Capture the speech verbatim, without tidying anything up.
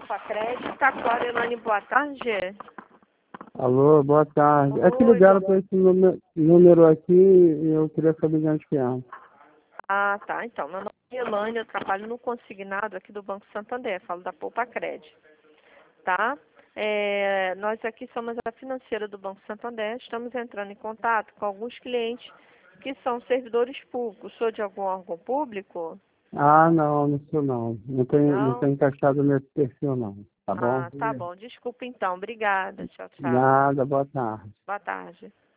Poupa Crédito, Taquara, Elaine, boa tarde. Alô, boa tarde. É que Oi. ligaram para esse número, número aqui e eu queria saber de onde que é. Ah, tá. Então, meu nome é Elaine, eu trabalho no consignado aqui do Banco Santander, falo da Poupa Crédito, tá? É, nós aqui somos a financeira do Banco Santander, estamos entrando em contato com alguns clientes que são servidores públicos. Sou de algum órgão público? Ah, não, não sou não. Não tenho, não Não? tenho encaixado nesse perfil não. Tá bom? Ah, tá bom. Desculpa então. Obrigada. Tchau, tchau. Nada, boa tarde. Boa tarde.